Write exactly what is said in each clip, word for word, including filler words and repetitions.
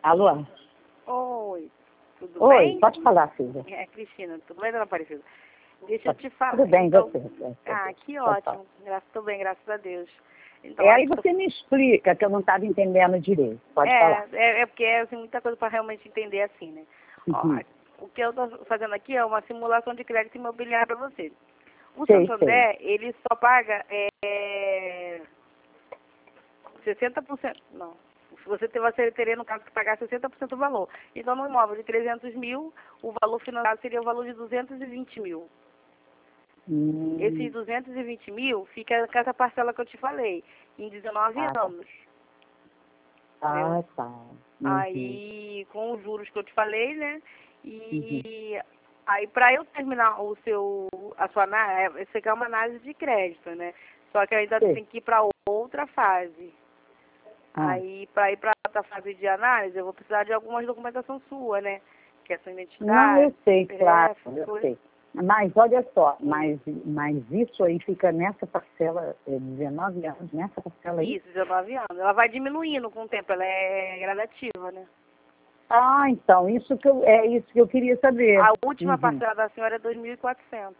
Alô? Oi, tudo Oi, bem? pode falar, filha. É, Cristina, tudo bem, dona Aparecida? Deixa eu te falar. Tudo bem, então... você? Ah, que Pode falar. ótimo. Graças, tô bem, graças a Deus. Então, É, aí aqui... você me explica, que eu não estava entendendo direito. Pode é, falar. é, é porque é assim, muita coisa para realmente entender assim, né? Ó, Uhum. o que eu estou fazendo aqui é uma simulação de crédito imobiliário para você. O Sei, sei. Santander, ele só paga é, sessenta por cento. Não. Se você, ter, você teria, no caso, que pagar sessenta por cento do valor. Então, no imóvel de trezentos mil, o valor financiado seria o valor de duzentos e vinte mil. Hum. Esses duzentos e vinte mil fica com essa parcela que eu te falei, em dezenove Ah, tá. anos. Ah, Entendeu? tá. Uhum. Aí, com os juros que eu te falei, né? Uhum. E aí, para eu terminar o seu, a sua análise, isso aqui é uma análise de crédito, né? Só que ainda Sei. tem que ir para outra fase. Ah. Aí, para ir para outra fase de análise, eu vou precisar de algumas documentação sua, né? Que é sua Não, eu identidade, sei, claro, C P F, eu coisa. sei. Mas olha só, Hum. mas, mas isso aí fica nessa parcela, é, dezenove anos, nessa parcela aí? Isso, dezenove anos. Ela vai diminuindo com o tempo, ela é gradativa, né? Ah, então, isso que eu, é isso que eu queria saber. A última Uhum. parcela da senhora é dois mil e quatrocentos.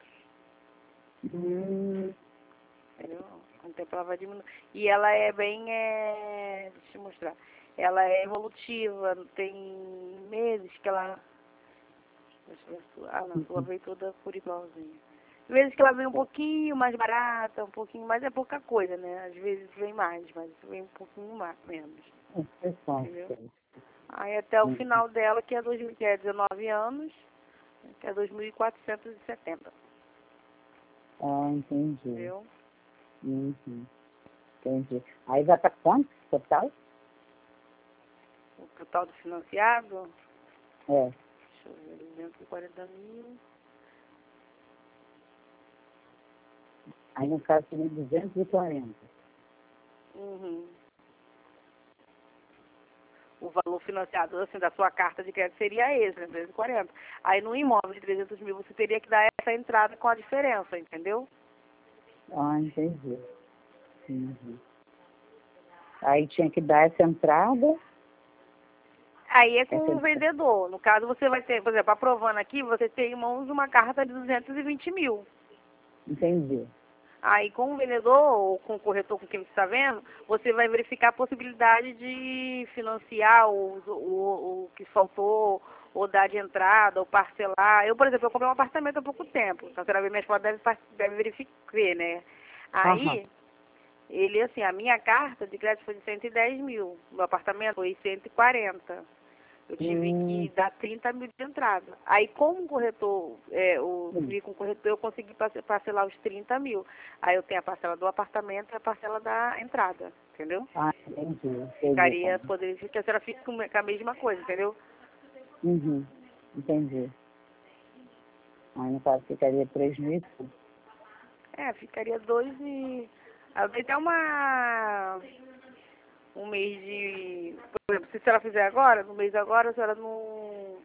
Hum. Entendeu? Com o tempo ela vai diminuindo. E ela é bem, é... deixa eu mostrar. Ela é evolutiva, tem meses que ela... Deixa eu ver a sua. Ah, não, a sua Uhum. veio toda por igualzinha. Às vezes que ela vem um pouquinho mais barata, um pouquinho mais, é pouca coisa, né? Às vezes vem mais, mas vem um pouquinho mais, menos. Interessante. Entendeu? Aí até o Uhum. final dela, que é, dois, que é dezenove anos, que é dois mil e quatrocentos e setenta. Ah, entendi. Entendeu? Uhum. Entendi. Aí vai para quanto total? O total do financiado, É. deixa eu ver, duzentos e quarenta mil. Aí no caso seria duzentos e quarenta. Uhum. O valor financiado, assim, da sua carta de crédito seria esse, né, duzentos e quarenta. Aí no imóvel de trezentos mil você teria que dar essa entrada com a diferença, entendeu? Ah, entendi. Uhum. Aí tinha que dar essa entrada. Aí é com Essa o entrada. vendedor. No caso, você vai ter, por exemplo, aprovando aqui, você tem em mãos uma carta de duzentos e vinte mil. Entendi. Aí com o vendedor ou com o corretor com quem você está vendo, você vai verificar a possibilidade de financiar o, o, o que faltou, ou dar de entrada, ou parcelar. Eu, por exemplo, eu comprei um apartamento há pouco tempo. Então, você minha esposa deve, deve verificar, né? Aham. Aí, ele, assim, a minha carta de crédito foi de cento e dez mil. Meu apartamento foi cento e quarenta. Eu tive Hum. que dar trinta mil de entrada. Aí, como o corretor, é, o Hum. fui com o corretor, eu consegui parce- parcelar os trinta mil. Aí eu tenho a parcela do apartamento e a parcela da entrada, entendeu? Ah, entendi. Entendi. Ficaria, poderia ficar, a senhora fica com com a mesma coisa, entendeu? Uhum. Entendi. Aí no caso ficaria três mil. É, ficaria dois e... Aí eu dei até uma... Um mês de... Por exemplo, se a senhora fizer agora, no mês agora, a senhora não...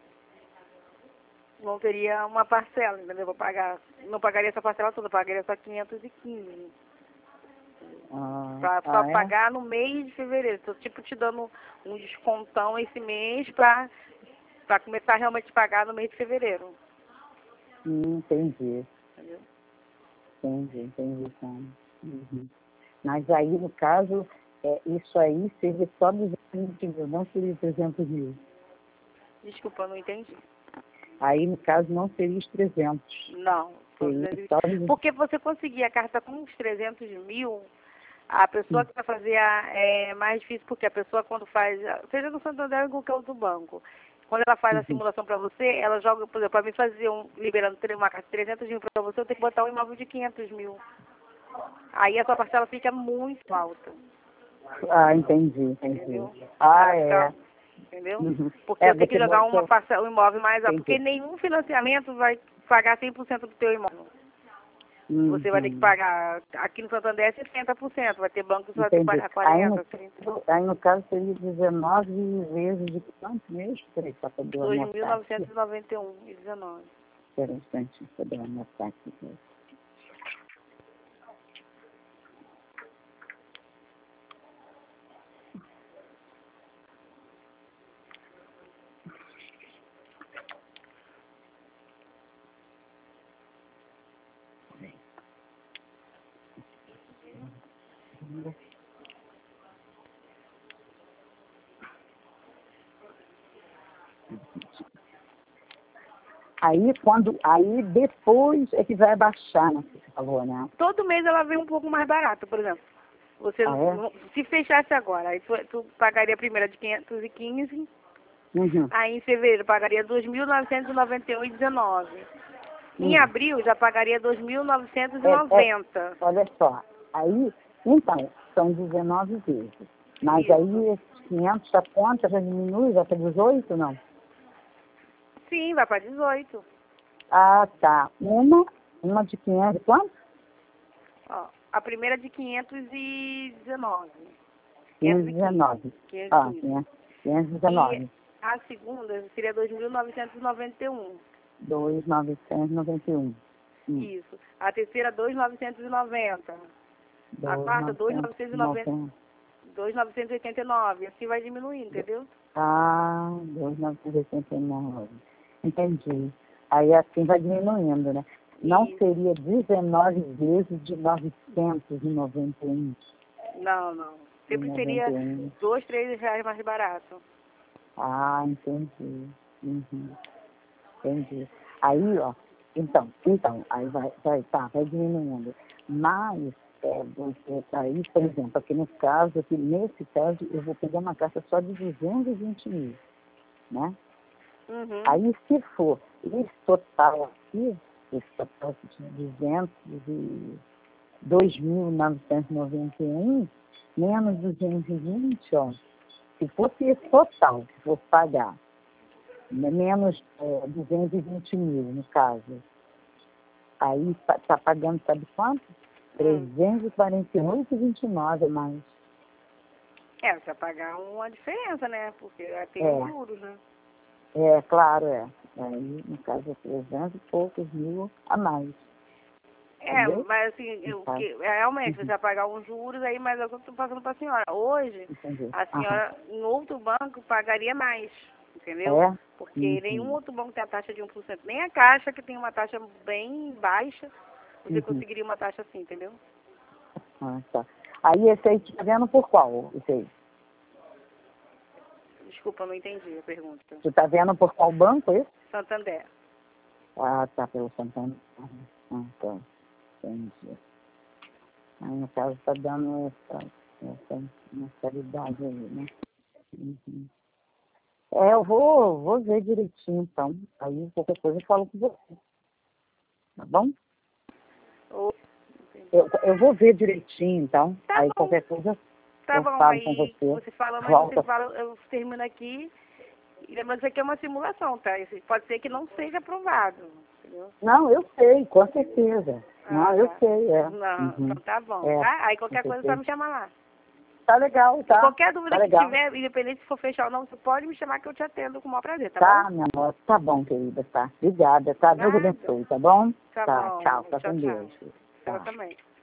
Não teria uma parcela, entendeu? Vou pagar... Não pagaria essa parcela toda, pagaria só quinhentos e quinze. Ah, Pra só ah, é? pagar no mês de fevereiro. Tô tipo te dando um descontão esse mês pra, pra começar realmente a pagar no mês de fevereiro. Hum, entendi. Entendeu? Entendi, entendi. Tá. Uhum. Mas aí, no caso, é, isso aí seria só duzentos mil, não seria trezentos mil. Desculpa, eu não entendi. Aí, no caso, não seria os trezentos. Não. Só Seria duzentos e vinte. só os... Porque você conseguir a carta com uns trezentos mil, a pessoa que vai fazer a, é mais difícil, porque a pessoa quando faz, seja no Santander ou em qualquer outro banco, quando ela faz a Uhum. simulação para você, ela joga, por exemplo, para mim fazer um, liberando tre- uma carta de trezentos mil para você, eu tenho que botar um imóvel de quinhentos mil. Aí a sua parcela fica muito alta. Ah, entendi, entendi. Entendeu? Ah, Ela é. fica, entendeu? Uhum. Porque É, eu tenho que você jogar uma botou... parcela, um imóvel mais alto, porque Entendi. nenhum financiamento vai pagar cem por cento do teu imóvel. Você vai ter que Uhum. pagar, aqui no Santander é sessenta por cento, vai ter banco que você vai ter que Entendi. pagar Aí no, quarenta por cento, trinta por cento. aí, no caso, seria dezenove vezes de quanto mesmo? Peraí, só para eu dois mil anotar aqui. novecentos e noventa e um e dezenove. Espera um instantinho, para eu anotar aqui. Aí, quando, aí depois é que vai abaixar, né, que você falou, né? Todo mês ela vem um pouco mais barata, por exemplo. Você, Ah, é? se fechasse agora, aí tu, tu pagaria a primeira de quinhentos e quinze, Uhum. aí em fevereiro pagaria dois mil novecentos e noventa e um e dezenove. Em Uhum. abril já pagaria dois mil novecentos e É, noventa. é, olha só, aí, então, são dezenove vezes. Mas Isso. aí esses quinhentos da conta já diminui, já para dezoito, não? Sim, vai para dezoito. Ah, tá. Uma, uma de quinhentos, quanto? Ó, a primeira de quinhentos e dezenove. quinhentos e dezenove. Ah, quinhentos e dezenove. E a segunda seria dois mil novecentos e noventa e um. dois mil novecentos e noventa e um. Hum. Isso. A terceira, dois mil novecentos e noventa. A quarta, dois mil novecentos e noventa. dois mil novecentos e oitenta e nove. Assim vai diminuindo, entendeu? Ah, dois mil novecentos e oitenta e nove. Entendi. Aí assim vai diminuindo, né? Não Isso. seria dezenove vezes de novecentos e noventa e um. Não, não. Sempre seria dois, três reais mais barato. Ah, entendi. Uhum. Entendi. Aí, ó, então, então, aí vai, vai, tá, vai diminuindo. Mas, é, você, aí, por exemplo, aqui no caso, aqui, nesse caso, eu vou pegar uma caixa só de duzentos e vinte mil, né? Uhum. Aí, se for esse total aqui, esse total de duzentos e dois mil novecentos e noventa e um, menos duzentos e vinte, ó, se fosse esse total, se fosse pagar, menos é, duzentos e vinte mil, no caso, aí está pagando, sabe quanto? trezentos e quarenta e oito vírgula vinte e nove a mais. É, você vai pagar uma diferença, né? Porque tem É. os juros, né? É, claro, é. Aí, no caso, é trezentos e poucos mil a mais. É, Entendeu? mas assim, eu, que, realmente, você vai pagar uns juros aí, mas é o que eu estou passando para a senhora. Hoje, Entendi. a senhora, Aham. em outro banco, pagaria mais, entendeu? É? Porque Uhum. nenhum outro banco tem a taxa de um por cento. Nem a Caixa, que tem uma taxa bem baixa, você Uhum. conseguiria uma taxa assim, entendeu? Ah, tá. Aí, esse aí, tá vendo por qual? Esse aí? Desculpa, eu não entendi a pergunta. Tu tá vendo por qual banco, esse? Santander. Ah, tá, pelo Santander. Ah, tá. Entendi. Aí, no caso, tá dando essa, essa mensalidade aí, né? Uhum. É, eu vou, vou ver direitinho, então. Aí, qualquer coisa, eu falo com você. Tá bom? Oh, Eu, eu vou ver direitinho, então. tá Aí, bom, qualquer coisa, tá eu bom. falo com Aí você. você fala, mas Volta. você fala, eu termino aqui. E lembrando, isso aqui é uma simulação, tá? Isso pode ser que não seja aprovado, entendeu? Não, eu sei, com certeza. Ah, Não, eu tá. sei, é. Não, Uhum. então tá bom, É, tá? Aí qualquer com coisa é só certeza. me chamar lá. Tá legal, tá? E qualquer Tá dúvida que legal. tiver, independente se for fechar ou não, você pode me chamar que eu te atendo com o maior prazer, tá, Tá, bom? minha amor. Tá bom, querida, tá. Obrigada, tá? Deus Nada. abençoe, tá bom? Tá Tá, bom. tchau. Tá Tchau, com tchau. Deus. Ela Tá. também.